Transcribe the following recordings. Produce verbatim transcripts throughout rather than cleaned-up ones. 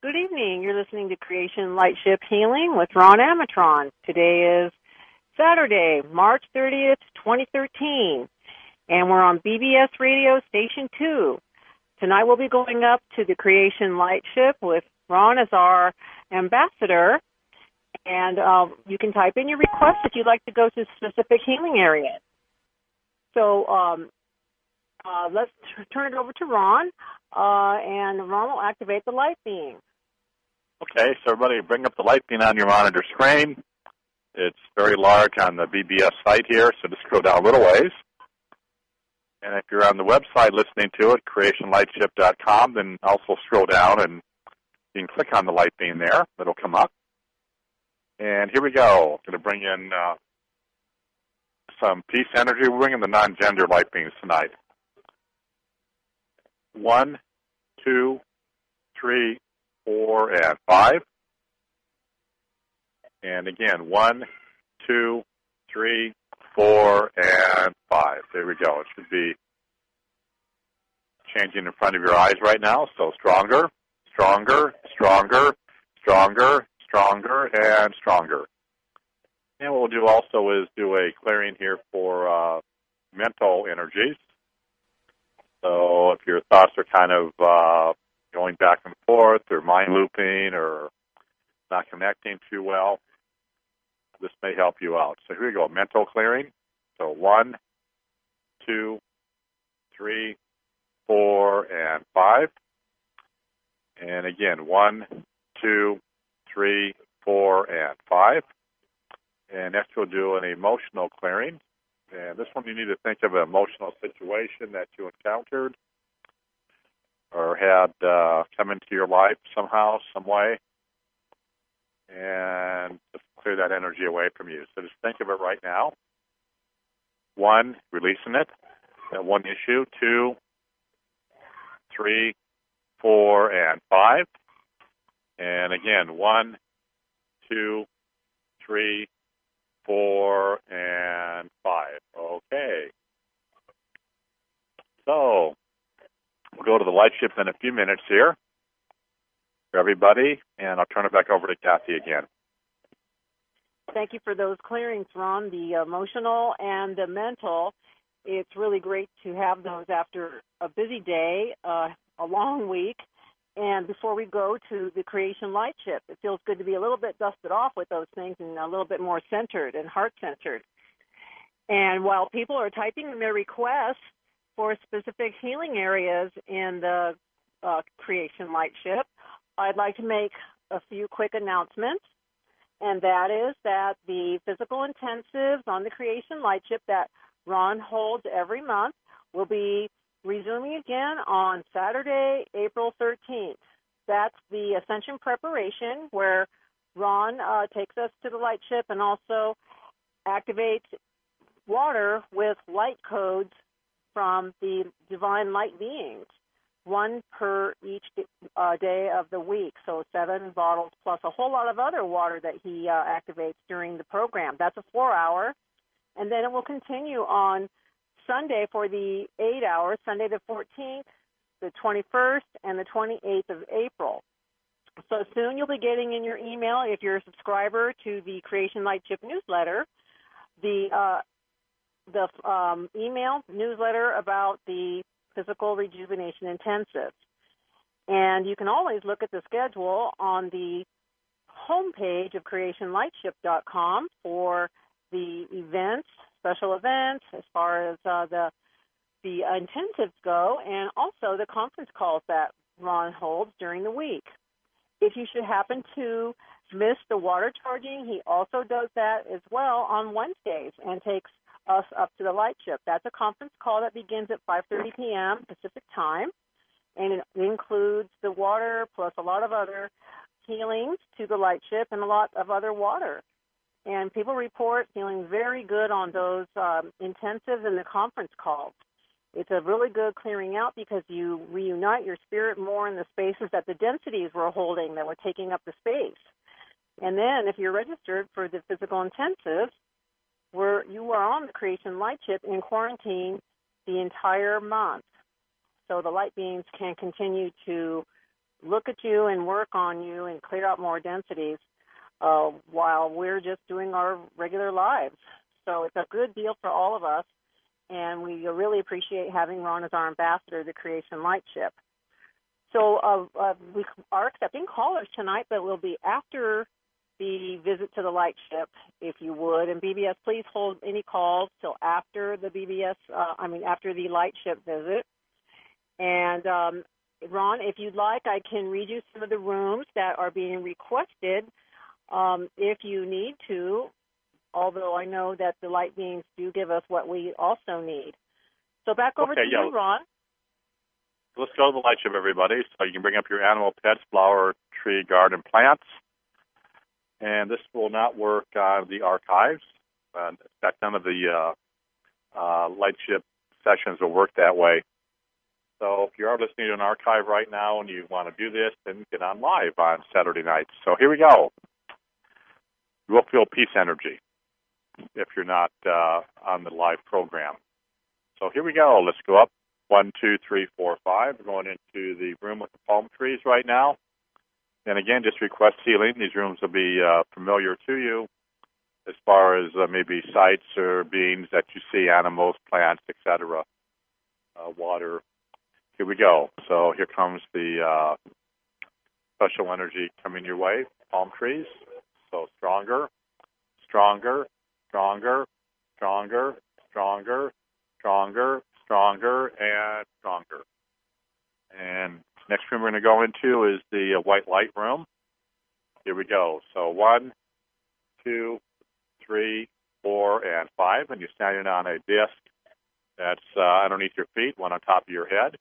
Good evening. You're listening to Creation Lightship Healing with Ron Amatron. Today is Saturday, March thirtieth, twenty thirteen, and we're on B B S Radio Station two. Tonight we'll be going up to the Creation Lightship with Ron as our ambassador, and uh, you can type in your request if you'd like to go to specific healing areas. So um, uh, let's t- turn it over to Ron, uh, and Ron will activate the light beam. Okay, so everybody bring up the light beam on your monitor screen. It's very large on the B B S site here, so just go down a little ways. And if you're on the website listening to it, creation lightship dot com, then also scroll down and you can click on the light beam there. It'll come up. And here we go. I'm going to bring in uh, some peace energy. We're bringing the non-gender light beams tonight. One, two, three, four, and five. And again, one, two, three, four, and five. There we go. It should be changing in front of your eyes right now. So stronger, stronger, stronger, stronger, stronger, and stronger. And what we'll do also is do a clearing here for uh, mental energies. So if your thoughts are kind of uh, going back and forth or mind looping or not connecting too well, this may help you out. So here we go, mental clearing. So one, two, three, four, and five. And again, one, two, three, four, and five. And next we'll do an emotional clearing. And this one you need to think of an emotional situation that you encountered or had uh, come into your life somehow, some way, and just clear that energy away from you. So just think of it right now. One, releasing it, that one issue. Two, three, four, and five. And again, one, two, three, four, and five. Okay. So we'll go to the light ship in a few minutes here for everybody, and I'll turn it back over to Kathy again. Thank you for those clearings, Ron, the emotional and the mental. It's really great to have those after a busy day, uh, a long week, and before we go to the Creation Light Ship. It feels good to be a little bit dusted off with those things and a little bit more centered and heart-centered. And while people are typing in their requests for specific healing areas in the uh, Creation Light Ship, I'd like to make a few quick announcements, and that is that the physical intensives on the Creation Light Ship that Ron holds every month will be resuming again on Saturday, April thirteenth. That's the Ascension Preparation, where Ron uh, takes us to the light ship and also activates water with light codes from the divine light beings, one per each uh, day of the week, so seven bottles plus a whole lot of other water that he uh, activates during the program. That's a four-hour, and then it will continue on Sunday for the eight hours, Sunday the fourteenth, the twenty-first, and the twenty-eighth of April. So soon you'll be getting in your email, if you're a subscriber to the Creation Light Ship newsletter, the uh, the um, email newsletter about the Physical Rejuvenation Intensive. And you can always look at the schedule on the homepage of creation lightship dot com for the events, special events, as far as uh, the the intensives go, and also the conference calls that Ron holds during the week. If you should happen to miss the water charging, he also does that as well on Wednesdays and takes us up to the light ship. That's a conference call that begins at five thirty p.m. Pacific time, and it includes the water plus a lot of other healings to the light ship and a lot of other water. And people report feeling very good on those um, intensives and the conference calls. It's a really good clearing out because you reunite your spirit more in the spaces that the densities were holding, that were taking up the space. And then if you're registered for the physical intensives, where you are on the Creation Light Ship in quarantine the entire month. So the light beings can continue to look at you and work on you and clear out more densities uh, while we're just doing our regular lives. So it's a good deal for all of us, and we really appreciate having Ron as our ambassador to the Creation Lightship. So uh, uh, we are accepting callers tonight, but we'll be after the visit to the Lightship, if you would. And B B S, please hold any calls till after the B B S, uh, I mean, after the Lightship visit. And um, Ron, if you'd like, I can read you some of the rooms that are being requested um, if you need to, although I know that the light beings do give us what we also need. So back over okay, to yeah. you, Ron. Let's go to the Lightship, everybody. So you can bring up your animal, pets, flower, tree, garden, plants. And this will not work on the archives. Uh, in fact, none of the uh, uh, Lightship sessions will work that way. So if you are listening to an archive right now and you want to do this, then get on live on Saturday nights. So here we go. You will feel peace energy if you're not uh, on the live program. So here we go. Let's go up. One, two, three, four, five. We're going into the room with the palm trees right now. And again, just request healing. These rooms will be uh, familiar to you as far as uh, maybe sights or beings that you see, animals, plants, et cetera, uh, water. Here we go. So here comes the uh, special energy coming your way, palm trees. So stronger, stronger, stronger, stronger, stronger, stronger, stronger, and stronger. And next room we're going to go into is the uh, white light room. Here we go. So one, two, three, four, and five. And you're standing on a disc that's uh, underneath your feet, one on top of your head.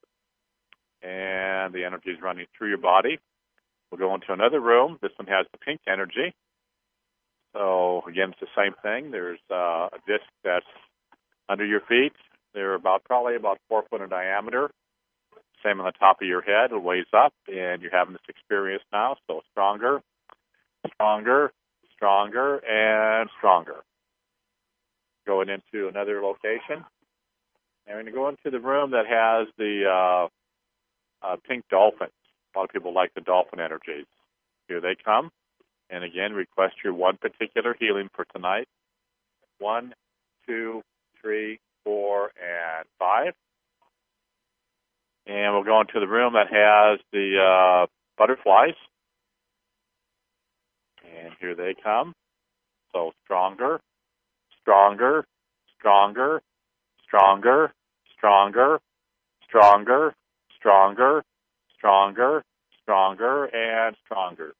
And the energy is running through your body. We'll go into another room. This one has the pink energy. So, again, it's the same thing. There's uh, a disc that's under your feet. They're about probably about four foot in diameter. Same on the top of your head. It weighs up, and you're having this experience now. So stronger, stronger, stronger, and stronger. Going into another location. And we're going to go into the room that has the uh, uh, pink dolphins. A lot of people like the dolphin energies. Here they come. And again, request your one particular healing for tonight. One, two, three, four, and five. And we'll go into the room that has the uh, butterflies. And here they come. So stronger, stronger, stronger, stronger, stronger, stronger, stronger, stronger, stronger, and stronger.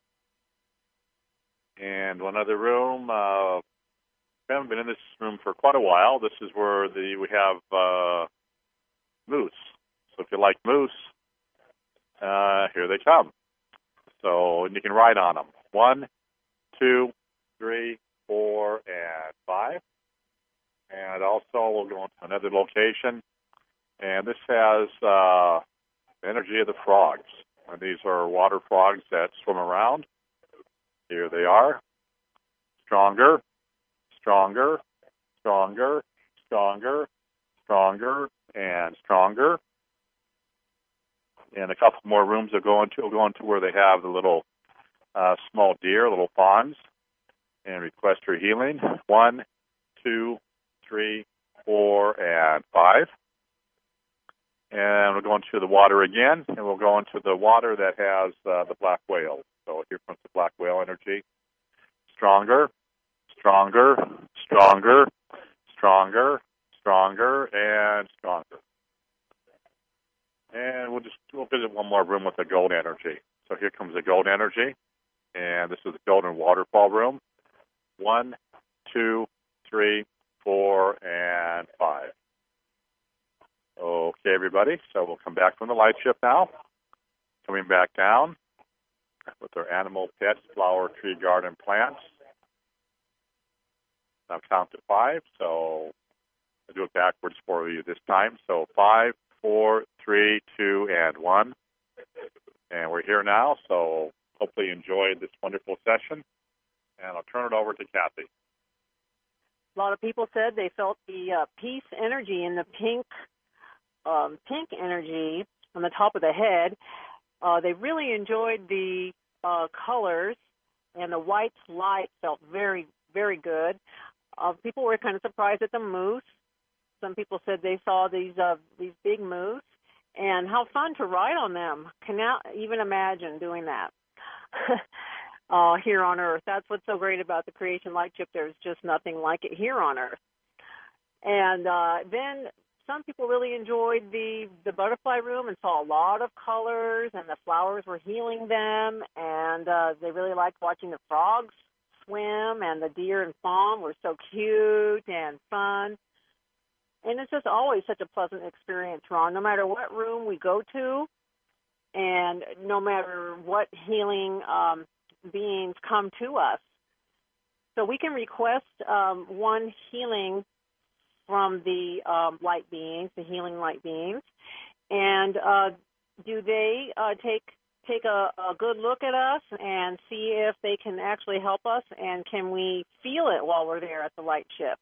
And one other room. Uh, we haven't been in this room for quite a while. This is where the we have uh, moose. So if you like moose, uh, here they come. So and you can ride on them. One, two, three, four, and five. And also we'll go into another location. And this has uh, the energy of the frogs. And these are water frogs that swim around. Here they are. Stronger, stronger, stronger, stronger, stronger, and stronger. And a couple more rooms will go into. We'll go into where they have the little uh, small deer, little fawns, and request for healing. One, two, three, four, and five. And we'll go into the water again, and we'll go into the water that has uh, the black whale. So here comes the black whale energy. Stronger, stronger, stronger, stronger, stronger, and stronger. And we'll just we'll visit one more room with the gold energy. So here comes the gold energy, and this is the golden waterfall room. One, two, three, four, and five. Okay, everybody. So we'll come back from the light ship now. Coming back down with our animal, pets, flower, tree, garden, plants. I'll count to five, so I'll do it backwards for you this time. So five, four, three, two, and one. And we're here now, so hopefully you enjoyed this wonderful session. And I'll turn it over to Kathy. A lot of people said they felt the uh, peace energy in the pink, um, pink energy on the top of the head. Uh, they really enjoyed the uh, colors, and the white light felt very, very good. Uh, people were kind of surprised at the moose. Some people said they saw these uh, these big moose, and how fun to ride on them. Cannot even imagine doing that uh, here on Earth. That's what's so great about the Creation Lightship. There's just nothing like it here on Earth. And uh, then some people really enjoyed the, the butterfly room and saw a lot of colors, and the flowers were healing them, and uh, they really liked watching the frogs swim, and the deer and fawn were so cute and fun. And it's just always such a pleasant experience, Ron, no matter what room we go to, and no matter what healing um, beings come to us. So we can request um, one healing from the um, light beings, the healing light beings, and uh, do they uh, take take a, a good look at us and see if they can actually help us, and can we feel it while we're there at the light ship?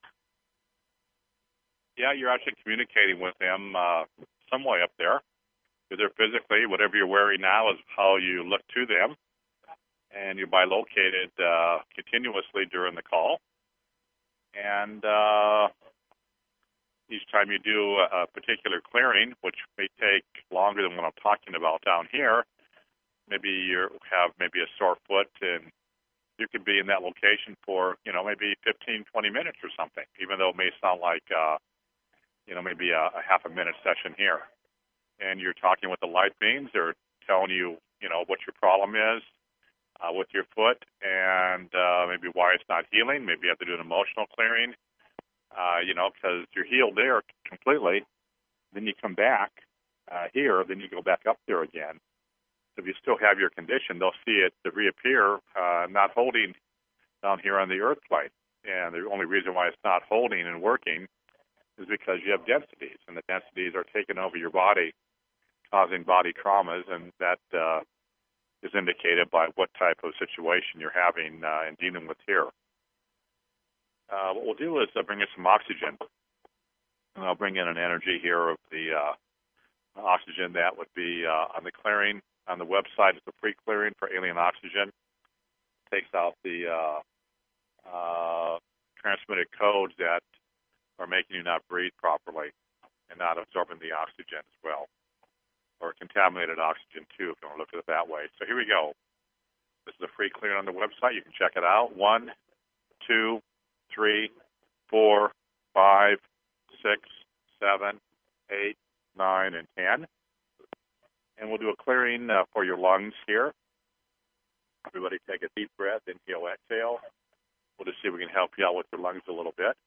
Yeah, you're actually communicating with them uh, some way up there. Because they're physically, whatever you're wearing now is how you look to them, and you're bilocated uh, continuously during the call. And uh, each time you do a, a particular clearing, which may take longer than what I'm talking about down here, maybe you have maybe a sore foot, and you could be in that location for, you know, maybe fifteen, twenty minutes or something, even though it may sound like, uh, you know, maybe a, a half a minute session here. And you're talking with the light beings. They're telling you, you know, what your problem is uh, with your foot, and uh, maybe why it's not healing. Maybe you have to do an emotional clearing, uh, you know, because you're healed there completely. Then you come back uh, here, then you go back up there again. So if you still have your condition, they'll see it to reappear, uh, not holding down here on the earth plane. And the only reason why it's not holding and working is because you have densities, and the densities are taking over your body, causing body traumas, and that uh, is indicated by what type of situation you're having uh, and dealing with here. Uh, what we'll do is uh, bring in some oxygen, and I'll bring in an energy here of the uh, oxygen that would be uh, on the clearing. On the website, it's a free clearing for alien oxygen. It takes out the uh, uh, transmitted codes that are making you not breathe properly and not absorbing the oxygen as well, or contaminated oxygen too, if you want to look at it that way. So here we go. This is a free clearing on the website. You can check it out. One, two, three, four, five, six, seven, eight, nine, and ten. And we'll do a clearing uh, for your lungs here. Everybody take a deep breath, inhale, exhale. We'll just see if we can help you out with your lungs a little bit.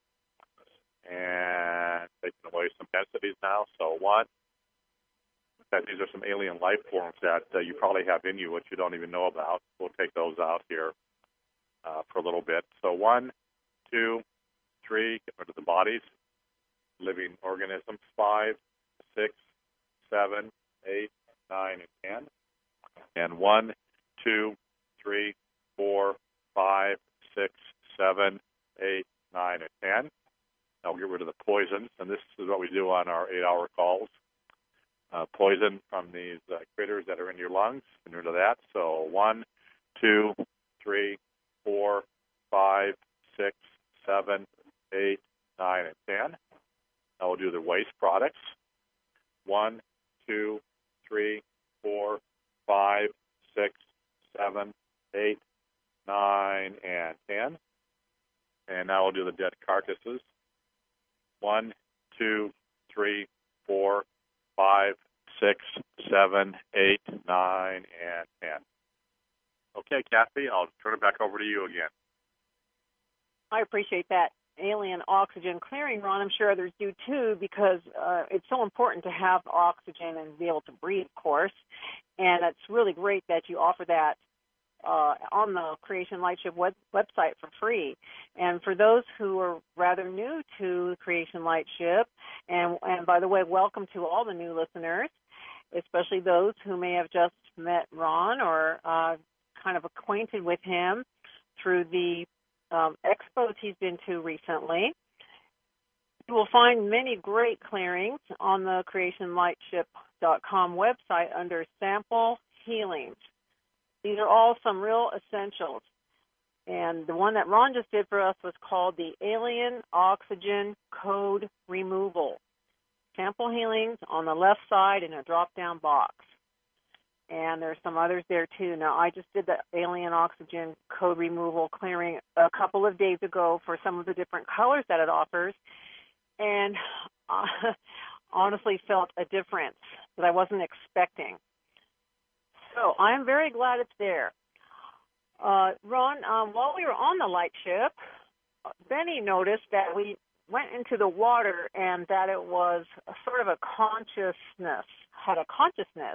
And taking away some densities now. So one, that these are some alien life forms that uh, you probably have in you, which you don't even know about. We'll take those out here uh, for a little bit. So one, two, three, get rid of the bodies. Living organisms, five, six, seven, eight, nine, and ten. And one, two, three, four, five, six, seven, eight, nine, and ten. Now we'll get rid of the poisons, and this is what we do on our eight-hour calls. Uh, poison from these uh, critters that are in your lungs, get rid of that. So one, two, three, four, five, six, seven, eight, nine, and ten. Now we'll do the waste products. One, two, three, four, five, six, seven, eight, nine, and ten. And now we'll do the dead carcasses. One, two, three, four, five, six, seven, eight, nine, and ten. Okay, Kathy, I'll turn it back over to you again. I appreciate that alien oxygen clearing, Ron. I'm sure others do too, because uh, it's so important to have oxygen and be able to breathe, of course. And it's really great that you offer that uh, on the Creation Lightship web- website for free. And for those who are rather new to Creation Lightship, and, and by the way, welcome to all the new listeners, especially those who may have just met Ron or uh, kind of acquainted with him through the um, expos he's been to recently. You will find many great clearings on the creation lightship dot com website under Sample healings. These are all some real essentials. And the one that Ron just did for us was called the Alien Oxygen Code Removal. Sample healings on the left side in a drop-down box. And there's some others there too. Now, I just did the Alien Oxygen Code Removal clearing a couple of days ago for some of the different colors that it offers, and uh, honestly felt a difference that I wasn't expecting. So I'm very glad it's there. Uh, Ron, um, while we were on the light ship, Benny noticed that we went into the water and that it was a sort of a consciousness, had a consciousness.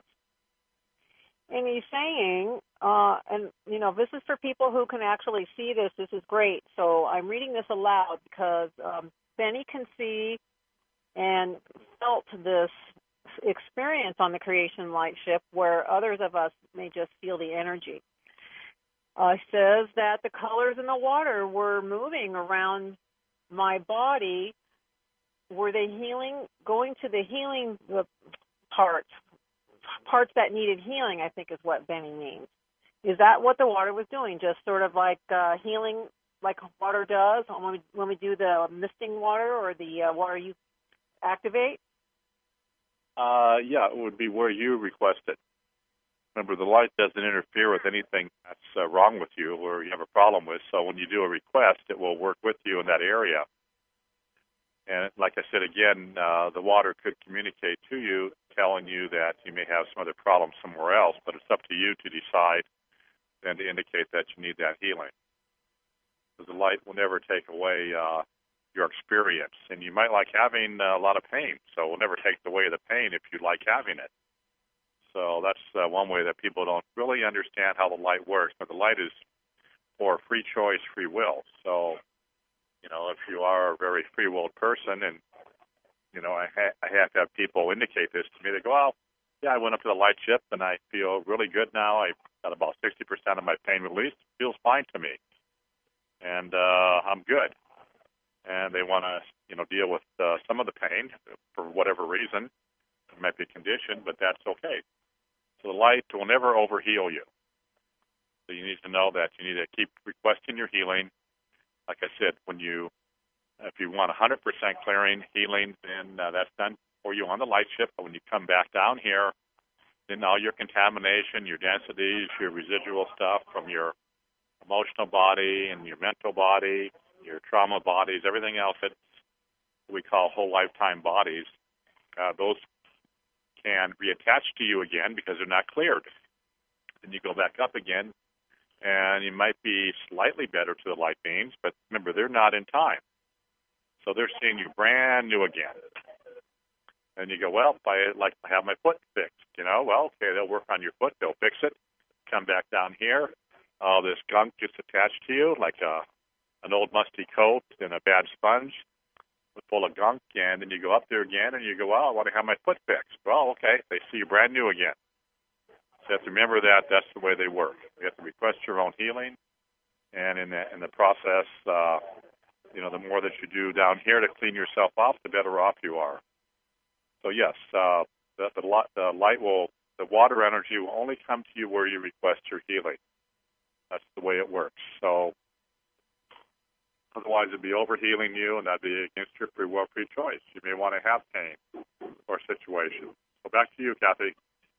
And he's saying, uh, and, you know, this is for people who can actually see this. This is great. So I'm reading this aloud because um, Benny can see and felt this experience on the Creation Light Ship where others of us may just feel the energy. Uh, says that the colors in the water were moving around my body. Were they healing, going to the healing parts, parts that needed healing, I think is what Benny means. Is that what the water was doing? Just sort of like uh, healing like water does when we, when we do the misting water or the uh, water you activate? Uh, yeah, it would be where you request it. Remember, the light doesn't interfere with anything that's uh, wrong with you or you have a problem with. So when you do a request, it will work with you in that area. And like I said, again, uh, the water could communicate to you, telling you that you may have some other problem somewhere else, but it's up to you to decide and to indicate that you need that healing. Because the light will never take away uh, your experience. And you might like having uh, a lot of pain, so it will never take away the pain if you like having it. So that's uh, one way that people don't really understand how the light works. But the light is for free choice, free will. So, you know, if you are a very free-willed person, and, you know, I, ha- I have to have people indicate this to me. They go, well, yeah, I went up to the light ship, and I feel really good now. I got about sixty percent of my pain released. It feels fine to me. And uh, I'm good. And they want to, you know, deal with uh, some of the pain for whatever reason. It might be a condition, but that's okay. So the light will never overheal you. So you need to know that you need to keep requesting your healing. Like I said, when you, if you want one hundred percent clearing, healing, then uh, that's done for you on the light ship. But when you come back down here, then all your contamination, your densities, your residual stuff from your emotional body and your mental body, your trauma bodies, everything else that we call whole lifetime bodies, uh, those can reattach to you again because they're not cleared. Then you go back up again, and you might be slightly better to the light beings, but remember, they're not in time. So they're seeing you brand new again. And you go, well, if I like to have my foot fixed, you know, well, okay, they'll work on your foot, they'll fix it, come back down here, all this gunk gets attached to you, like a, an old musty coat and a bad sponge full of gunk, and then you go up there again, and you go, well, I want to have my foot fixed. Well, okay, they see you brand new again. So you have to remember that that's the way they work. You have to request your own healing, and in the, in the process, uh, you know, the more that you do down here to clean yourself off, the better off you are. So yes, uh, the, the, the light will, the water energy will only come to you where you request your healing. That's the way it works. So otherwise, it'd be overhealing you, and that'd be against your free will, free choice. You may want to have pain or situation. So back to you, Kathy.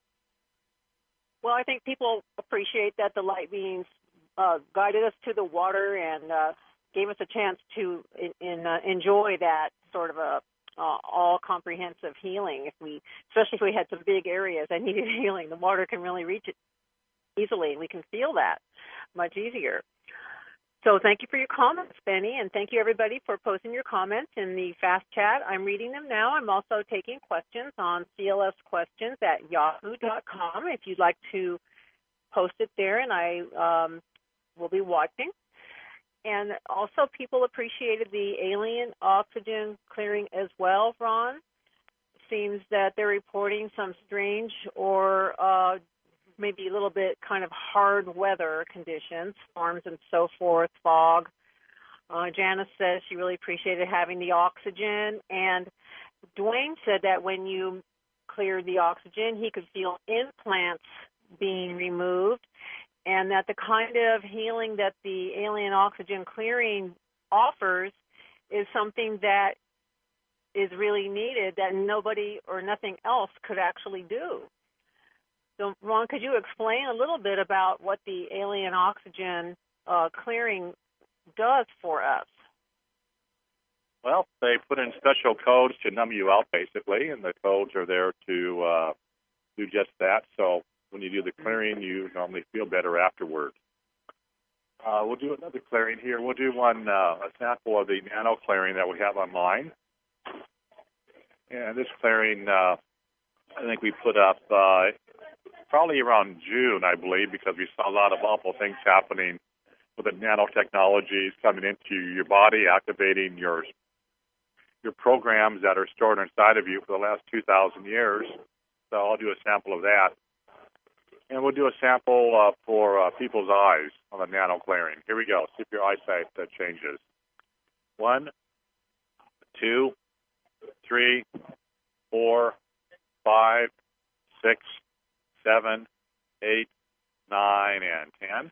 Well, I think people appreciate that the light beings uh, guided us to the water and uh, gave us a chance to in, in, uh, enjoy that sort of a uh, all-comprehensive healing. If we, especially if we had some big areas that needed healing, the water can really reach it easily. We can feel that much easier. So thank you for your comments, Benny, and thank you, everybody, for posting your comments in the Fast Chat. I'm reading them now. I'm also taking questions on C L S questions at yahoo dot com if you'd like to post it there, and I um, will be watching. And also, people appreciated the alien oxygen clearing as well, Ron. Seems that they're reporting some strange or uh, maybe a little bit kind of hard weather conditions, storms and so forth, fog. Uh, Janice says she really appreciated having the oxygen. And Dwayne said that when you cleared the oxygen, he could feel implants being removed, and that the kind of healing that the alien oxygen clearing offers is something that is really needed that nobody or nothing else could actually do. So, Ron, could you explain a little bit about what the alien oxygen uh, clearing does for us? Well, they put in special codes to numb you out, basically, and the codes are there to uh, do just that. So when you do the clearing, you normally feel better afterwards. Uh, we'll do another clearing here. We'll do one, uh, a sample of the nano clearing that we have online. And this clearing, uh, I think we put up uh, probably around June, I believe, because we saw a lot of awful things happening with the nanotechnologies coming into your body, activating your your programs that are stored inside of you for the last two thousand years. So I'll do a sample of that. And we'll do a sample uh, for uh, people's eyes on the nano clearing. Here we go. See if your eyesight uh, changes. One, two, three, four, five, six, seven, eight, nine, and ten.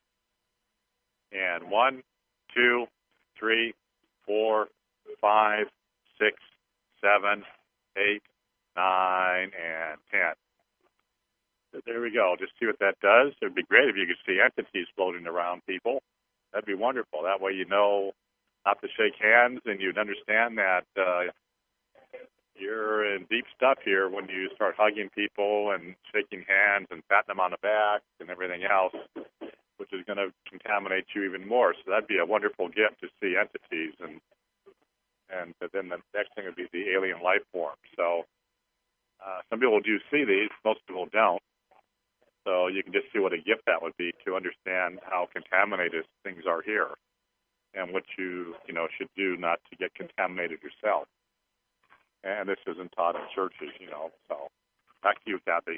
And one, two, three, four, five, six, seven, eight, nine, and ten. So there we go. Just see what that does. It would be great if you could see entities floating around people. That'd be wonderful. That way you know not to shake hands, and you'd understand that uh, you're in deep stuff here when you start hugging people and shaking hands and patting them on the back and everything else, which is going to contaminate you even more. So that'd be a wonderful gift to see entities, and and then the next thing would be the alien life form. So uh, some people do see these, most people don't. So you can just see what a gift that would be to understand how contaminated things are here and what you, you know, should do not to get contaminated yourself. And this isn't taught in churches, you know. So back to you, Kathy.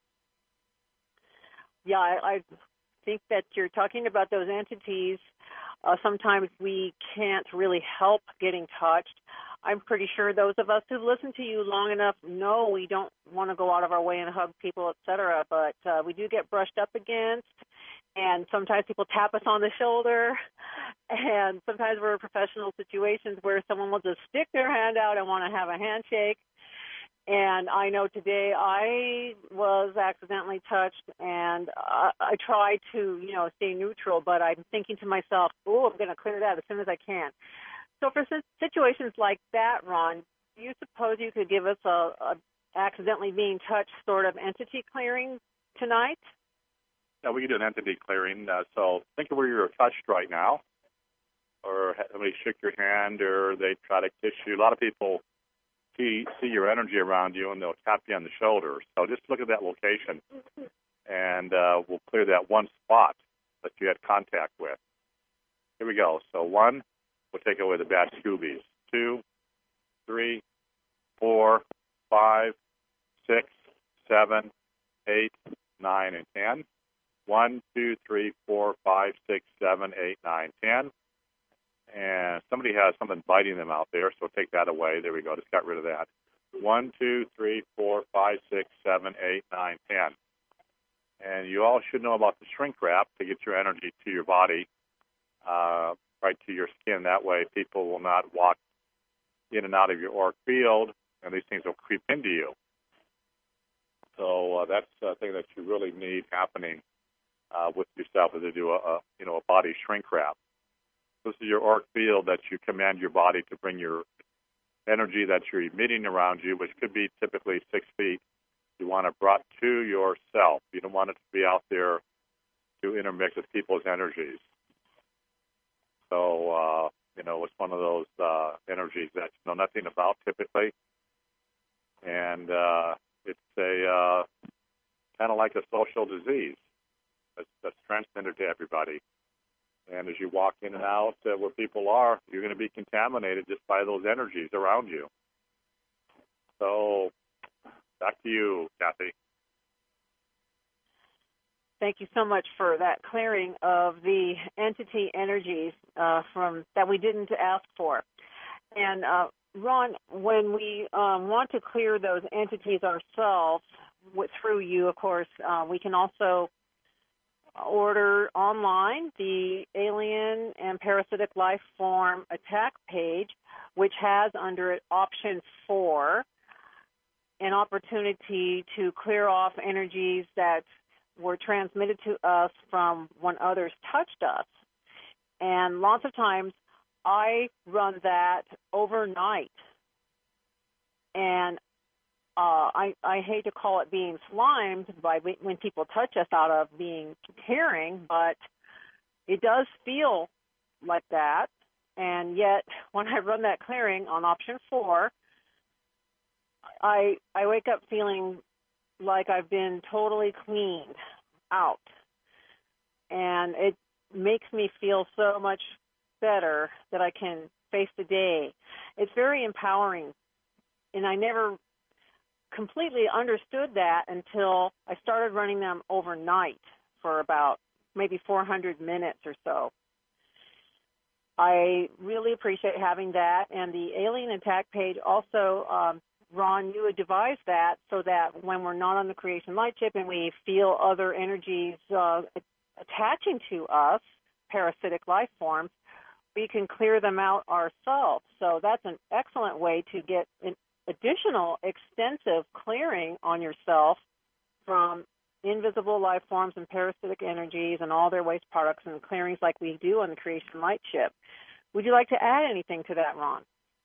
Yeah, I, I think that you're talking about those entities. Uh, sometimes we can't really help getting touched. I'm pretty sure those of us who've listened to you long enough know we don't want to go out of our way and hug people, et cetera, but uh, we do get brushed up against, and sometimes people tap us on the shoulder, and sometimes we're in professional situations where someone will just stick their hand out and want to have a handshake. And I know today I was accidentally touched, and I, I try to, you know, stay neutral, but I'm thinking to myself, oh, I'm going to clear that as soon as I can. So for situations like that, Ron, do you suppose you could give us a, a accidentally being touched sort of entity clearing tonight? Yeah, we can do an entity clearing. Uh, so think of where you're touched right now, or somebody shook your hand, or they try to kiss you. A lot of people see see your energy around you, and they'll tap you on the shoulder. So just look at that location, and uh, we'll clear that one spot that you had contact with. Here we go. So one, we'll take away the bad Scoobies. Two, three, four, five, six, seven, eight, nine, and ten. One, two, three, four, five, six, seven, eight, nine, ten. And somebody has something biting them out there, so take that away. There we go. Just got rid of that. One, two, three, four, five, six, seven, eight, nine, ten. And you all should know about the shrink wrap to get your energy to your body, uh, right to your skin. That way people will not walk in and out of your auric field, and these things will creep into you. So uh, that's a thing that you really need happening uh, with yourself, is to do a, a you know a body shrink wrap. This is your auric field that you command your body to bring your energy that you're emitting around you, which could be typically six feet. You want it brought to yourself. You don't want it to be out there to intermix with people's energies. So, uh, you know, it's one of those uh, energies that you know nothing about typically. And uh, it's a uh, kind of like a social disease that's, that's transmitted to everybody. And as you walk in and out uh, where people are, you're going to be contaminated just by those energies around you. So back to you, Kathy. Thank you so much for that clearing of the entity energies uh, from that we didn't ask for. And uh, Ron, when we um, want to clear those entities ourselves, w- through you, of course. Uh, we can also order online the Alien and Parasitic Life Form Attack page, which has under it option four an opportunity to clear off energies that were transmitted to us from when others touched us. And lots of times I run that overnight. And uh, I, I hate to call it being slimed by when people touch us out of being caring, but it does feel like that. And yet when I run that clearing on option four, I I wake up feeling like I've been totally cleaned out. And it makes me feel so much better that I can face the day. It's very empowering. And I never completely understood that until I started running them overnight for about maybe four hundred minutes or so. I really appreciate having that. And the Alien Attack page also, um, Ron, you would devise that so that when we're not on the Creation Light Ship and we feel other energies uh, attaching to us, parasitic life forms, we can clear them out ourselves. So that's an excellent way to get an additional extensive clearing on yourself from invisible life forms and parasitic energies and all their waste products and clearings like we do on the Creation Light Ship. Would you like to add anything to that, Ron?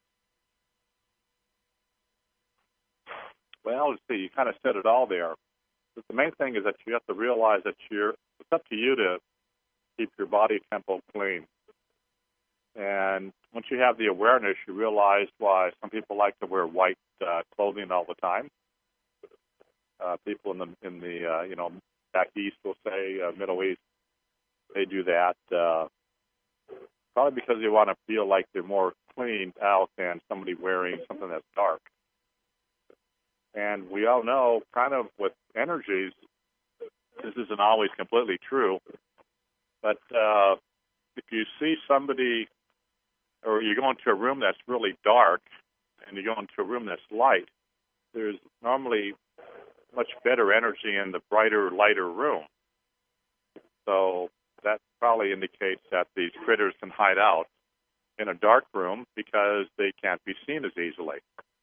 Well, let's see, you kind of said it all there. But the main thing is that you have to realize that you're, it's up to you to keep your body tempo clean. And once you have the awareness, you realize why some people like to wear white uh, clothing all the time. Uh, people in the in the uh, you know back east, we'll say uh, Middle East, they do that uh, probably because they want to feel like they're more cleaned out than somebody wearing something that's dark. And we all know, kind of with energies, this isn't always completely true. But uh, if you see somebody, or you go into a room that's really dark, and you go into a room that's light, there's normally much better energy in the brighter, lighter room. So that probably indicates that these critters can hide out in a dark room because they can't be seen as easily.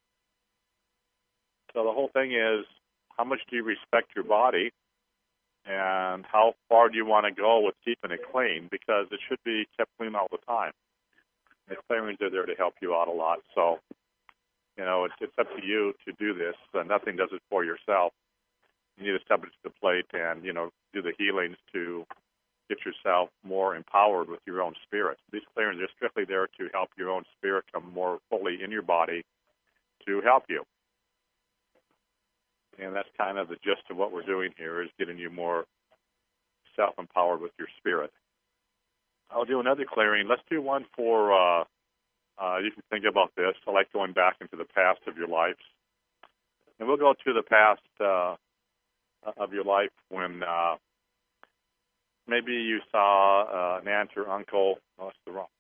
So the whole thing is, how much do you respect your body, and how far do you want to go with keeping it clean? Because it should be kept clean all the time. The clearings are there to help you out a lot. So, you know, it's, it's up to you to do this. Uh, nothing does it for yourself. You need to step into the plate and, you know, do the healings to get yourself more empowered with your own spirit. These clearings are strictly there to help your own spirit come more fully in your body to help you. And that's kind of the gist of what we're doing here, is getting you more self-empowered with your spirit. I'll do another clearing. Let's do one for, uh, uh, you can think about this. I like going back into the past of your lives. And we'll go to the past uh, of your life when uh, maybe you saw uh, an aunt or uncle. Oh, that's the wrong.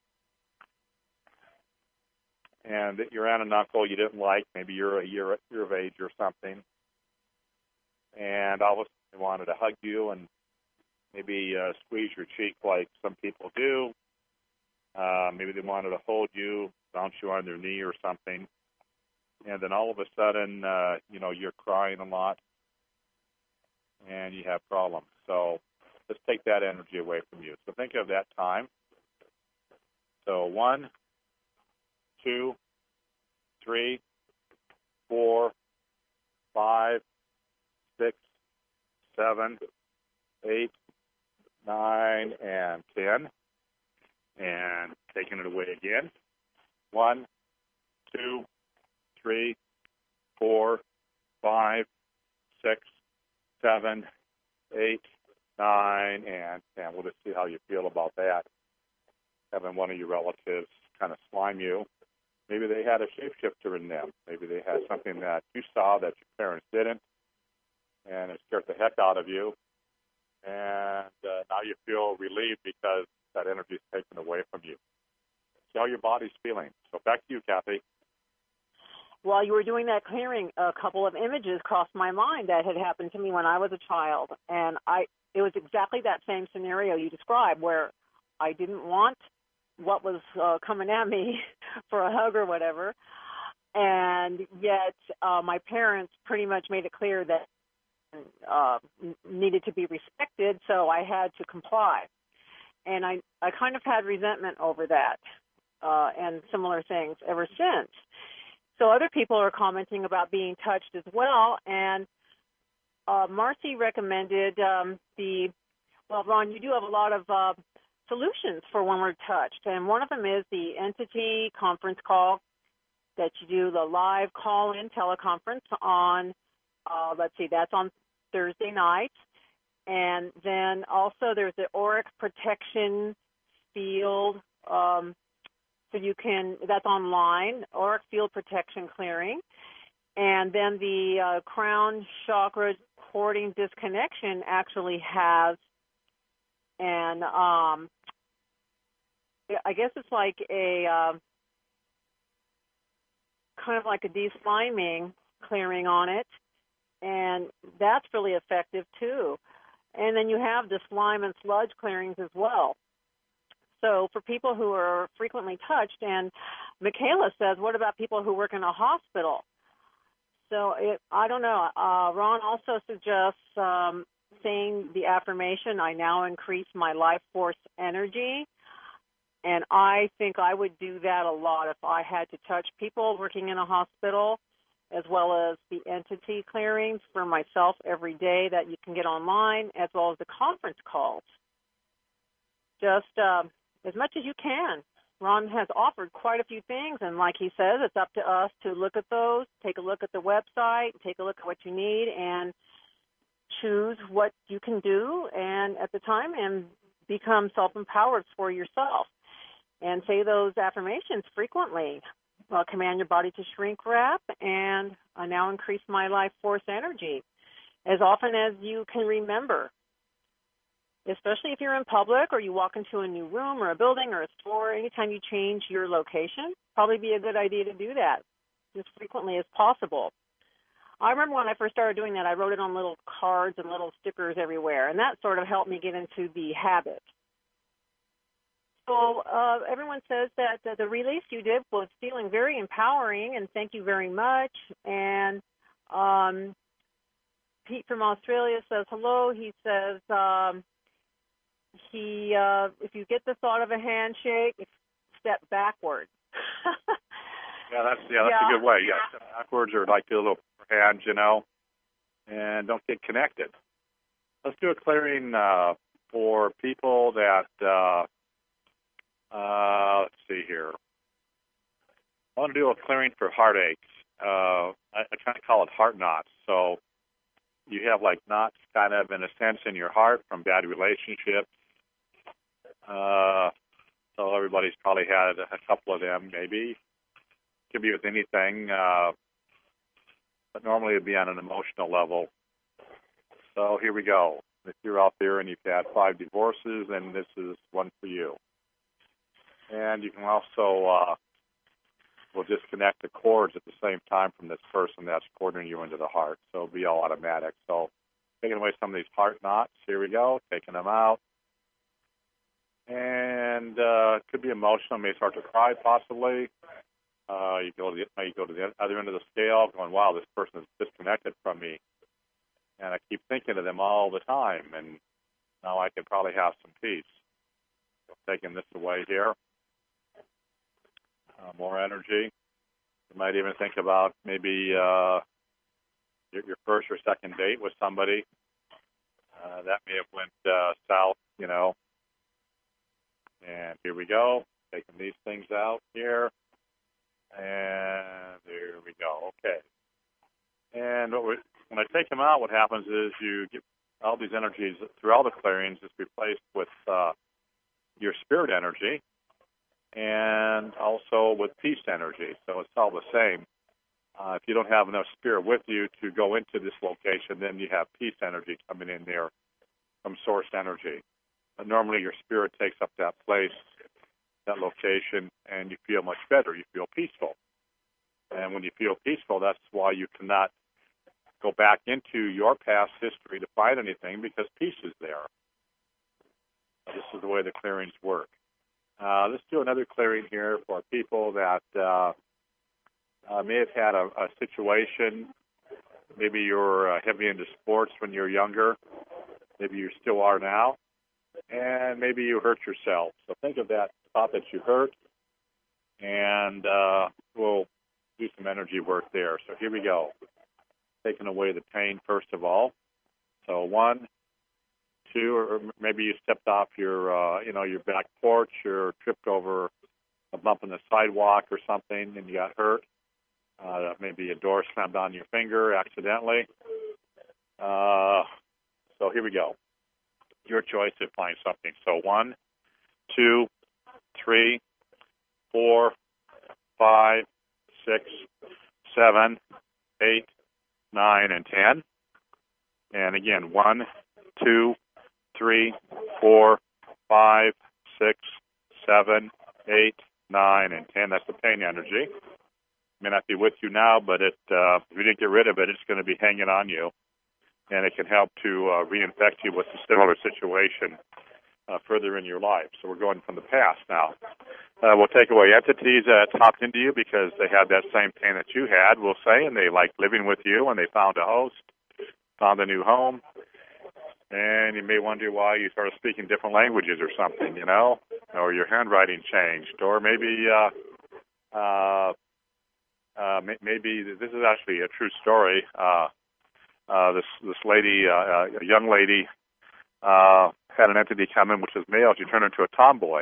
And your aunt and uncle you didn't like. Maybe you're a year, year of age or something. And all of a sudden they wanted to hug you and maybe uh, squeeze your cheek like some people do. Uh, maybe they wanted to hold you, bounce you on their knee or something. And then all of a sudden, uh, you know, you're crying a lot and you have problems. So let's take that energy away from you. So think of that time. So one, two, three, four, five, six, seven, eight, nine, and ten. And taking it away again. One, two, three, four, five, six, seven, eight, nine, and ten. We'll just see how you feel about that. Having one of your relatives kind of slime you. Maybe they had a shapeshifter in them. Maybe they had something that you saw that your parents didn't, and it scared the heck out of you. And uh, now you feel relieved because that energy is taken away from you. See how your body's feeling. So back to you, Kathy. while you were doing that clearing, a couple of images crossed my mind that had happened to me when I was a child. And I, it was exactly that same scenario you described, where I didn't want what was uh, coming at me for a hug or whatever. And yet uh, my parents pretty much made it clear that uh, needed to be respected, so I had to comply. And I, I kind of had resentment over that uh, and similar things ever since. So other people are commenting about being touched as well. And uh, Marcy recommended um, the, well, Ron, you do have a lot of uh, solutions for when we're touched. And one of them is the entity conference call that you do, the live call-in teleconference on, uh, let's see, that's on Thursday night. And then also there's the auric protection field. Um, so you can, that's online, auric field protection clearing. And then the uh, crown chakra cording disconnection actually has an, um, I guess it's like a, uh, kind of like a de-sliming clearing on it. And that's really effective too. And then you have the slime and sludge clearings as well. So for people who are frequently touched, and Michaela says, what about people who work in a hospital? So it, I don't know. Uh, Ron also suggests um, saying the affirmation, I now increase my life force energy. And I think I would do that a lot if I had to touch people working in a hospital, as well as the entity clearings for myself every day that you can get online, as well as the conference calls. Just uh, as much as you can. Ron has offered quite a few things, and like he says, it's up to us to look at those, take a look at the website, take a look at what you need, and choose what you can do and at the time and become self-empowered for yourself. And say those affirmations frequently. Uh, command your body to shrink wrap, and I now increase my life force energy as often as you can remember, especially if you're in public or you walk into a new room or a building or a store. Anytime you change your location, probably be a good idea to do that as frequently as possible. I remember when I first started doing that, I wrote it on little cards and little stickers everywhere, and that sort of helped me get into the habit. So uh, everyone says that uh, the release you did was feeling very empowering, and thank you very much. And um, Pete from Australia says hello. He says um, he uh, if you get the thought of a handshake, step backward. yeah, that's yeah, that's yeah. a good way. Yeah, step backwards or like do a little hands, you know, and don't get connected. Let's do a clearing uh, for people that. Uh, Uh, let's see here. I want to do a clearing for heartaches. Uh, I, I kind of call it heart knots. So you have like knots kind of in a sense in your heart from bad relationships. Uh, so everybody's probably had a couple of them maybe. Could be with anything. Uh, but normally it would be on an emotional level. So here we go. If you're out there and you've had five divorces, then this is one for you. And you can also, uh, will disconnect the cords at the same time from this person that's cording you into the heart. So it'll be all automatic. So taking away some of these heart knots. Here we go. Taking them out. And uh, it could be emotional. You may start to cry possibly. Uh, you go to the, you go to the other end of the scale going, wow, this person is disconnected from me. And I keep thinking of them all the time. And now I can probably have some peace. So taking this away here. Uh, more energy. You might even think about maybe uh, your, your first or second date with somebody. Uh, that may have went uh, south, you know. And here we go. Taking these things out here. And there we go. Okay. And what we, when I take them out, what happens is you get all these energies through all the clearings is replaced with uh, your spirit energy. And also with peace energy. So it's all the same. Uh, if you don't have enough spirit with you to go into this location, then you have peace energy coming in there from source energy. But normally your spirit takes up that place, that location, and you feel much better. You feel peaceful. And when you feel peaceful, that's why you cannot go back into your past history to find anything, because peace is there. This is the way the clearings work. Uh, let's do another clearing here for people that uh, uh, may have had a, a situation. Maybe you were uh, heavy into sports when you were younger. Maybe you still are now. And maybe you hurt yourself. So think of that spot that you hurt, and uh, we'll do some energy work there. So here we go. Taking away the pain first of all. So one, two, or maybe you stepped off your, uh, you know, your back porch, or tripped over a bump in the sidewalk or something, and you got hurt. Uh, maybe a door slammed on your finger accidentally. Uh, so here we go. Your choice to find something. So one, two, three, four, five, six, seven, eight, nine, and ten. And again, one, two, three, four, five, six, seven, eight, nine, and ten. That's the pain energy. It may not be with you now, but it uh, if you didn't get rid of it, it's going to be hanging on you, and it can help to uh, reinfect you with a similar situation uh, further in your life. So we're going from the past now. Uh, we'll take away entities that hopped into you because they had that same pain that you had, we'll say, and they liked living with you, and they found a host, found a new home, and you may wonder why you started speaking different languages or something, you know, or your handwriting changed, or maybe uh, uh, uh, maybe this is actually a true story. Uh, uh, this this lady, uh, a young lady, uh, had an entity come in which was male. She turned into a tomboy.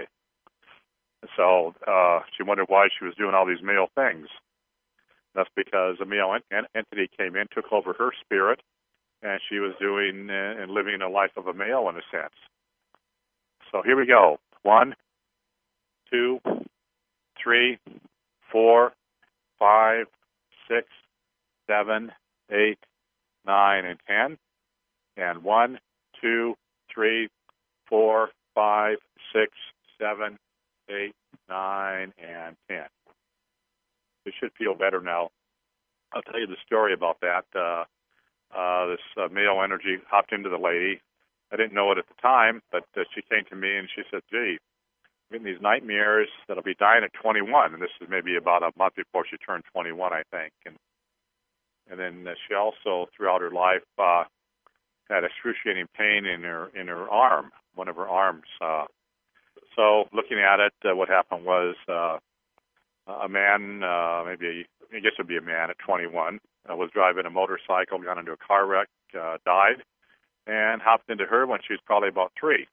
So uh, she wondered why she was doing all these male things. That's because a male en- entity came in, took over her spirit, and she was doing uh, and living a life of a male in a sense. So here we go. One, two, three, four, five, six, seven, eight, nine, and ten. And one, two, three, four, five, six, seven, eight, nine, and ten. You should feel better now. I'll tell you the story about that. Uh, uh, this uh, male energy hopped into the lady. I didn't know it at the time, but uh, she came to me and she said, gee, I'm getting these nightmares that I'll be dying at twenty-one. And this is maybe about a month before she turned twenty-one, I think. And and then uh, she also, throughout her life, uh, had excruciating pain in her in her arm, one of her arms. Uh, so looking at it, uh, what happened was uh, a man, uh, maybe I guess it would be a man at twenty-one, uh, was driving a motorcycle, got into a car wreck, uh, died, and hopped into her when she was probably about three.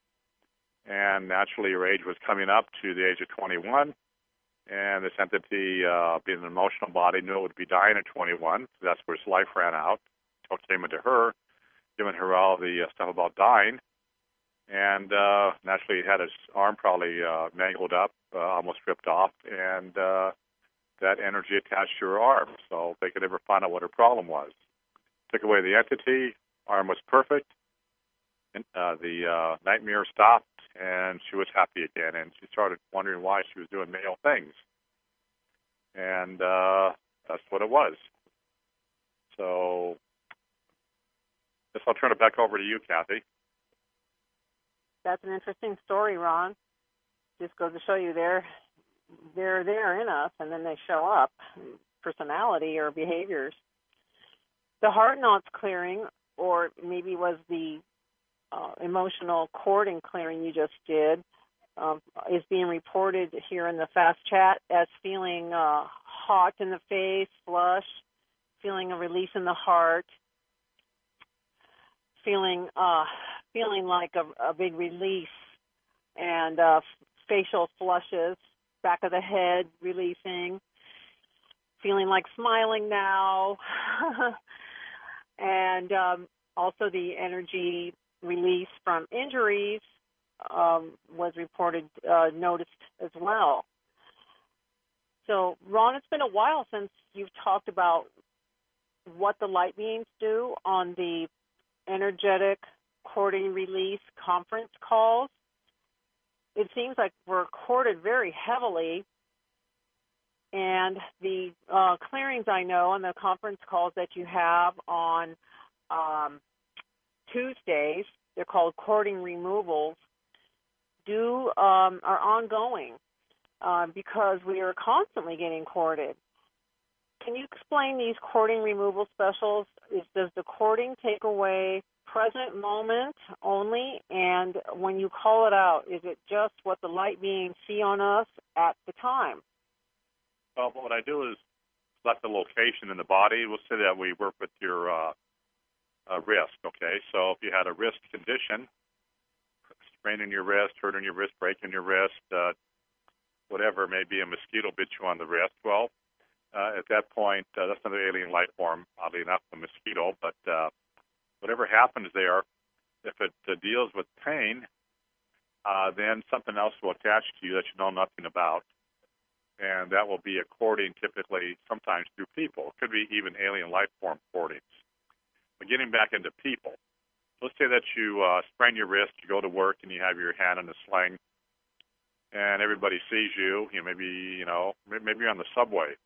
And naturally, her age was coming up to the age of twenty-one, and this entity, uh, being an emotional body, knew it would be dying at twenty-one. So that's where its life ran out. So it came into her, giving her all the uh, stuff about dying. And uh, naturally, he had his arm probably uh, mangled up, uh, almost ripped off, and uh, that energy attached to her arm. So they could never find out what her problem was. Took away the entity, arm was perfect, and uh, the uh, nightmare stopped, and she was happy again. And she started wondering why she was doing male things. And uh, that's what it was. So I guess I'll turn it back over to you, Kathy. That's an interesting story, Ron. Just goes to show you they're they're there in us, and then they show up, personality or behaviors. The heart knots clearing, or maybe was the uh, emotional cording clearing you just did, um, is being reported here in the fast chat as feeling uh, hot in the face, flush, feeling a release in the heart, feeling uh, feeling like a, a big release, and uh, facial flushes, back of the head releasing, feeling like smiling now, and um, also the energy release from injuries um, was reported, uh, noticed as well. So, Ron, it's been a while since you've talked about what the light beings do on the energetic cording release conference calls. It seems like we're corded very heavily, And the uh, clearings I know and the conference calls that you have on um, Tuesdays, they're called courting removals, do um, are ongoing uh, because we are constantly getting courted. Can you explain these courting removal specials? Is, does the courting take away present moment only? And when you call it out, is it just what the light beings see on us at the time? Well, what I do is select the location in the body. We'll say that we work with your uh, uh, wrist, okay? So if you had a wrist condition, sprain in your wrist, hurt in your wrist, break in your wrist, uh, whatever, maybe a mosquito bit you on the wrist, well, uh, at that point, uh, that's another alien life form, oddly enough, a mosquito, but uh, whatever happens there, if it uh, deals with pain, uh, then something else will attach to you that you know nothing about. And that will be a courting, typically, sometimes through people. It could be even alien life form courtings. But getting back into people, let's say that you uh, sprain your wrist, you go to work, and you have your hand in a sling, and everybody sees you. You know, maybe you know, maybe you're on the subway,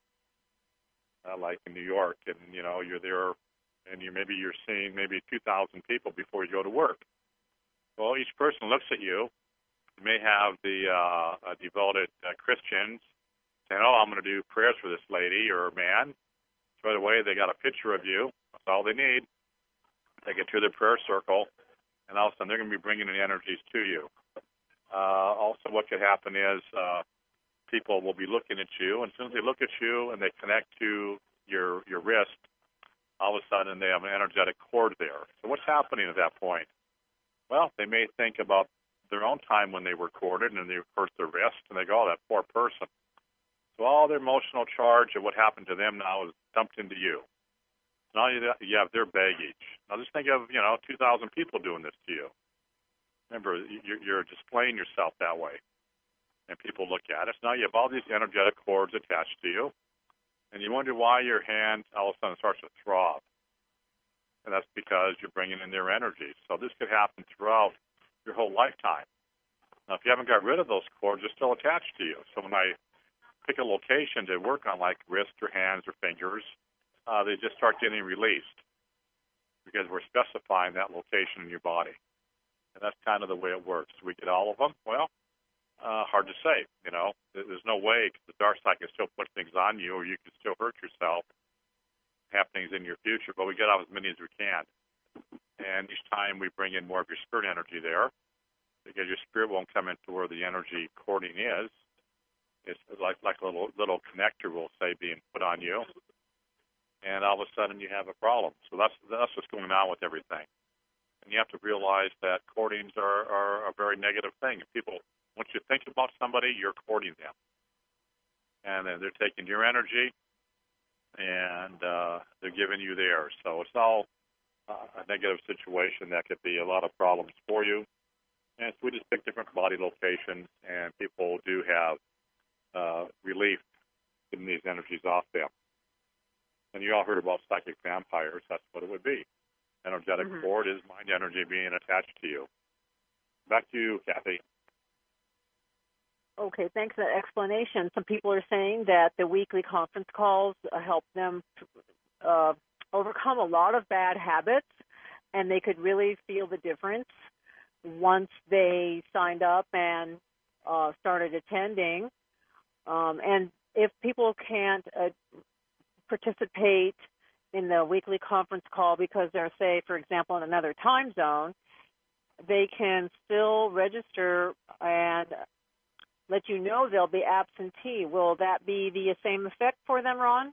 uh, like in New York, and you know you're there, and you maybe you're seeing maybe two thousand people before you go to work. Well, each person looks at you. You may have the uh, uh, devoted uh, Christians saying, oh, I'm going to do prayers for this lady or man. Right away, they got a picture of you. That's all they need. They get to their prayer circle, and all of a sudden they're going to be bringing in energies to you. Uh, also, what could happen is uh, people will be looking at you, and as soon as they look at you and they connect to your your wrist, all of a sudden they have an energetic cord there. So what's happening at that point? Well, they may think about their own time when they were corded and they hurt their wrist, and they go, oh, that poor person. So all their emotional charge of what happened to them now is dumped into you. Now you have their baggage. Now just think of, you know, two thousand people doing this to you. Remember, you're displaying yourself that way, and people look at it. So now you have all these energetic cords attached to you, and you wonder why your hand all of a sudden starts to throb. And that's because you're bringing in their energy. So this could happen throughout your whole lifetime. Now, if you haven't got rid of those cords, they're still attached to you. So when I pick a location to work on, like wrist or hands or fingers, uh, they just start getting released because we're specifying that location in your body. And that's kind of the way it works. Do we get all of them? Well, uh, hard to say. You know, there's no way, because the dark side can still put things on you, or you can still hurt yourself, have things in your future, but we get out as many as we can. And each time we bring in more of your spirit energy there, because your spirit won't come into where the energy cording is. It's like like a little little connector, we'll say, being put on you, and all of a sudden you have a problem. So that's that's what's going on with everything. And you have to realize that courtings are, are a very negative thing. People, once you think about somebody, you're courting them, and they're taking your energy, and uh, they're giving you theirs. So it's all uh, a negative situation that could be a lot of problems for you. And so we just pick different body locations, and people do have Uh, relief getting these energies off them. And you all heard about psychic vampires. That's what it would be. Energetic mm-hmm. cord is mind energy being attached to you. Back to you, Kathy. Okay, thanks for that explanation. Some people are saying that the weekly conference calls uh, help them uh, overcome a lot of bad habits, and they could really feel the difference once they signed up and uh, started attending. Um, and if people can't uh, participate in the weekly conference call because they're, say, for example, in another time zone, they can still register and let you know they'll be absentee. Will that be the same effect for them, Ron?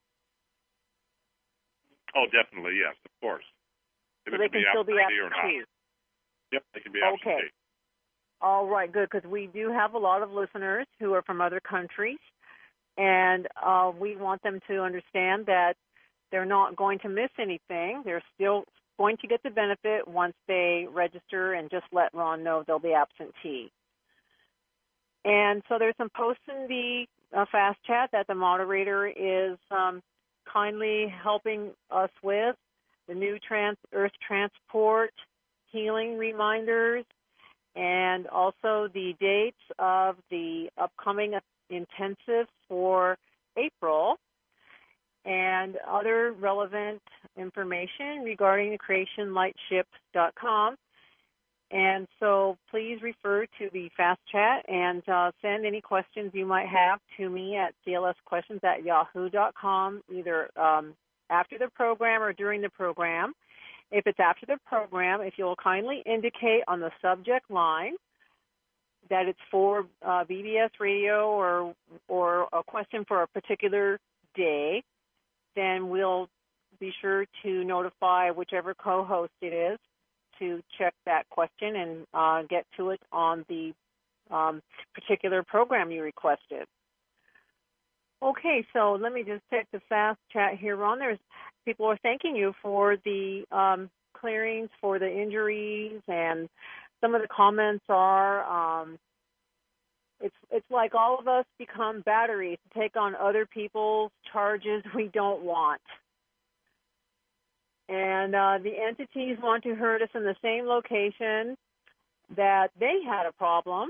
Oh, definitely, yes, of course. If so they can be still be absentee. Or not. Yep, they can be absentee. Okay. All right, good, because we do have a lot of listeners who are from other countries, and uh, we want them to understand that they're not going to miss anything. They're still going to get the benefit once they register and just let Ron know they'll be absentee. And so there's some posts in the uh, Fast Chat that the moderator is um, kindly helping us with, the new trans- Earth transport healing reminders, and also the dates of the upcoming intensive for April, and other relevant information regarding the creation lightship dot com. And so please refer to the Fast Chat and uh, send any questions you might have to me at c l s questions at yahoo dot com, either um, after the program or during the program. If it's after the program, if you'll kindly indicate on the subject line that it's for uh, B B S Radio or or a question for a particular day, then we'll be sure to notify whichever co-host it is to check that question and uh, get to it on the um, particular program you requested. Okay, so let me just check the Fast Chat here, Ron. There's people are thanking you for the um, clearings for the injuries, and some of the comments are, um, it's it's like all of us become batteries to take on other people's charges we don't want. And uh, the entities want to hurt us in the same location that they had a problem.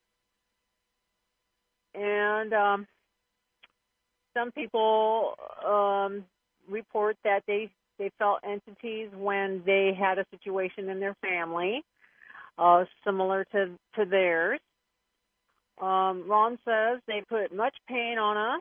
And um, some people um, report that they, they felt entities when they had a situation in their family uh, similar to, to theirs. Um, Ron says they put much pain on us.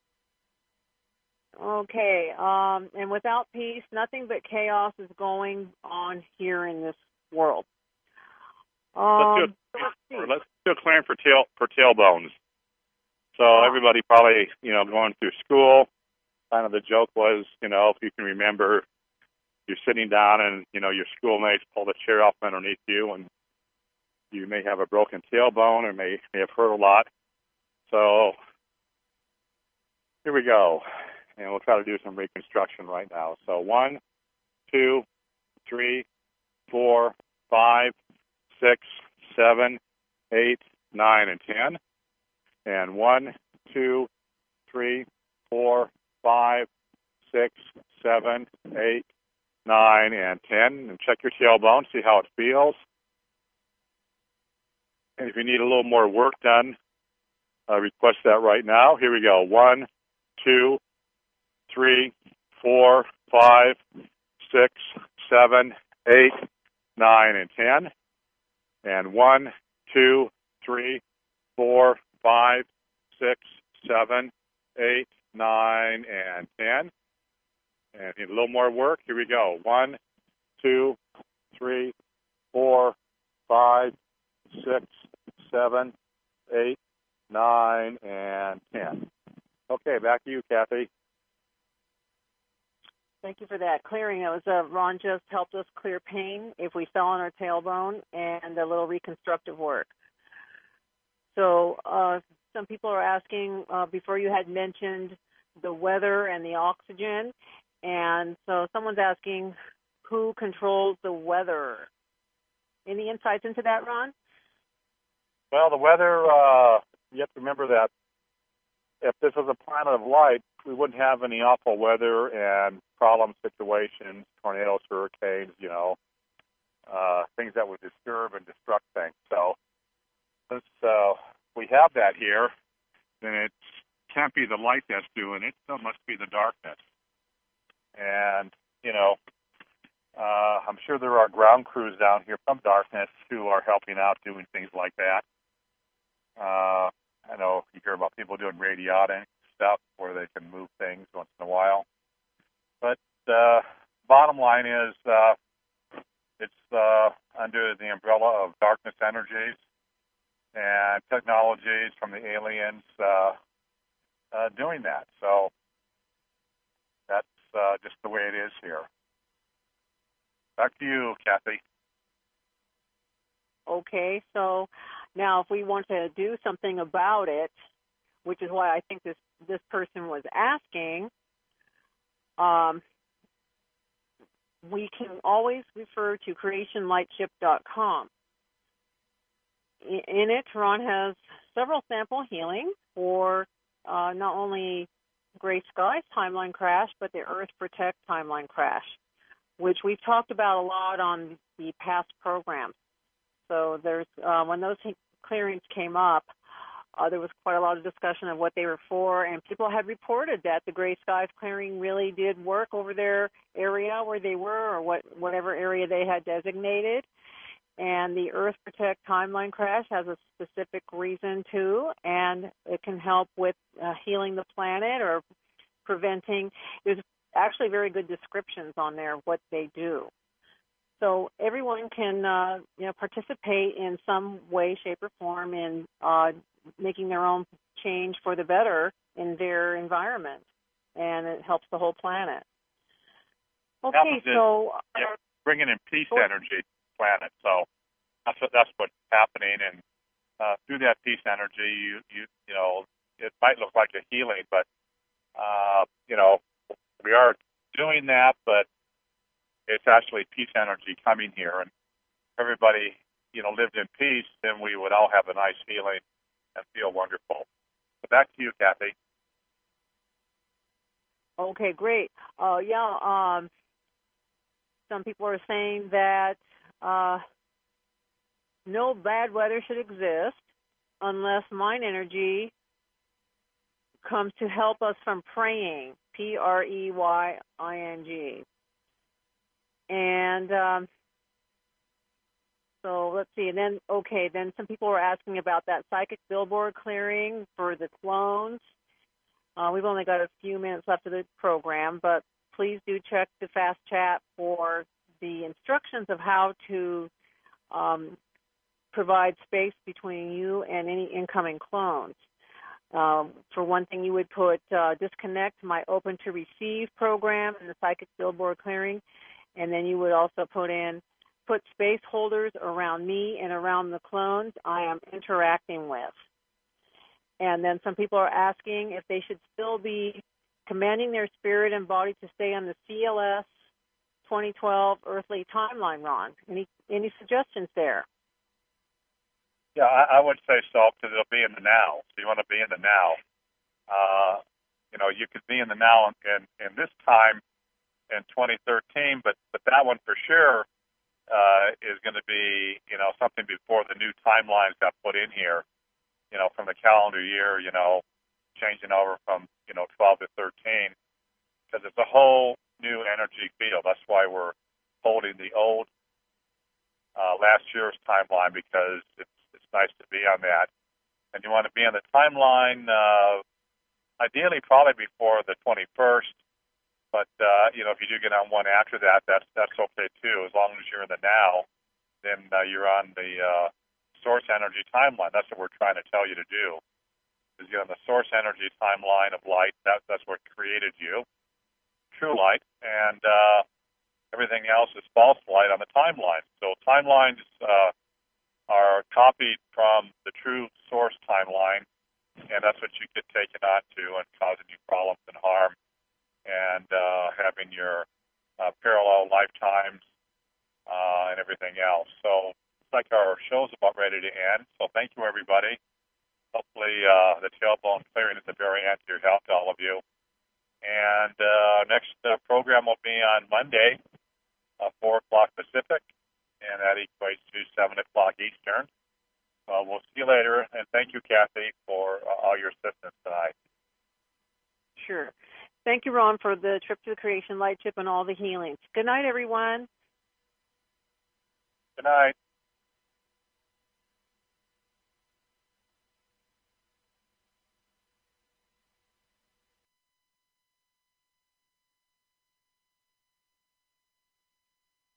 Okay, um, and without peace, nothing but chaos is going on here in this world. Um, let's, do a, or let's do a clearing for tail for tailbones. So oh. everybody probably, you know, going through school, kind of the joke was, you know, if you can remember, you're sitting down and, you know, your schoolmates pull the chair off underneath you, and you may have a broken tailbone or may, may have hurt a lot. So here we go. And we'll try to do some reconstruction right now. So one, two, three, four, five, six, seven, eight, nine, and ten. And one, two, three, four, five, six, seven, eight, nine, and ten. And check your tailbone, see how it feels. And if you need a little more work done, uh, request that right now. Here we go. One, two, three, four, five, six, seven, eight, nine, and ten. And one, two, three, four, five, six, seven, eight, nine, and ten. And need a little more work. Here we go. One, two, three, four, five, six, seven, eight, nine, and ten. Okay, back to you, Kathy. Thank you for that clearing. It was uh, Ron just helped us clear pain if we fell on our tailbone and a little reconstructive work. So uh, some people are asking, uh, before you had mentioned the weather and the oxygen, and so someone's asking who controls the weather. Any insights into that, Ron? Well, the weather, uh, you have to remember that if this was a planet of light, we wouldn't have any awful weather and problem situations, tornadoes, hurricanes, you know, uh, things that would disturb and destruct things. So since uh, we have that here, then it can't be the light that's doing it, so it must be the darkness. And, you know, uh, I'm sure there are ground crews down here from darkness who are helping out doing things like that. Uh, I know you hear about people doing radionic stuff where they can move things once in a while. But uh, bottom line is uh, it's uh, under the umbrella of darkness energies and technologies from the aliens uh, uh, doing that. So that's uh, just the way it is here. Back to you, Kathy. Okay, so now if we want to do something about it, which is why I think this, this person was asking, um, we can always refer to creation lightship dot com. In, in it, Ron has several sample healings for uh, not only Gray Skies timeline crash, but the Earth Protect timeline crash, which we've talked about a lot on the past programs. So there's uh, when those clearings came up, Uh, there was quite a lot of discussion of what they were for, and people had reported that the Gray Skies Clearing really did work over their area where they were, or what whatever area they had designated. And the Earth Protect timeline crash has a specific reason too, and it can help with uh, healing the planet or preventing. There's actually very good descriptions on there of what they do. So everyone can, uh, you know, participate in some way, shape, or form in uh, making their own change for the better in their environment, and it helps the whole planet. Okay, so yeah, bringing in peace energy, planet. So that's what, that's what's happening, and uh, through that peace energy, you you you know, it might look like a healing, but uh, you know, we are doing that, but it's actually peace energy coming here, and everybody, you know, lived in peace, then we would all have a nice feeling and feel wonderful. So back to you, Kathy. Okay, great. Uh, yeah, um, some people are saying that uh, no bad weather should exist unless mind energy comes to help us from praying, P R E Y I N G. And um, so let's see, and then, okay, then some people were asking about that psychic billboard clearing for the clones. Uh, we've only got a few minutes left of the program, but please do check the fast chat for the instructions of how to um, provide space between you and any incoming clones. Um, for one thing, you would put uh, disconnect my open to receive program in the psychic billboard clearing, and then you would also put in put space holders around me and around the clones I am interacting with. And then some people are asking if they should still be commanding their spirit and body to stay on the C L S twenty twelve earthly timeline, Ron. Any any suggestions there? Yeah, I, I would say so, because it'll be in the now. So you want to be in the now. Uh, you know, you could be in the now in, in this time in twenty thirteen, but, but that one for sure uh, is going to be, you know, something before the new timelines got put in here, you know, from the calendar year, you know, changing over from, you know, twelve to thirteen, because it's a whole new energy field. That's why we're holding the old uh, last year's timeline, because it's it's nice to be on that. And you want to be on the timeline, uh, ideally probably before the twenty-first, but, uh, you know, if you do get on one after that, that's that's okay too. As long as you're in the now, then uh, you're on the uh, source energy timeline. That's what we're trying to tell you to do, is get on the source energy timeline of light. That, that's what created you, true light, and uh, everything else is false light on the timeline. So timelines uh, are copied from the true source timeline, and that's what you get taken on to and causing you problems and harm, and uh, having your uh, parallel lifetimes uh, and everything else. So it's like our show's about ready to end. So thank you, everybody. Hopefully uh, the tailbone clearing at the very end here helped all of you. And uh, next uh, program will be on Monday, uh, four o'clock Pacific, and that equates to seven o'clock Eastern. Uh, we'll see you later, and thank you, Kathy, for uh, all your assistance tonight. Sure. Thank you, Ron, for the trip to the Creation Light Ship and all the healings. Good night, everyone. Good night.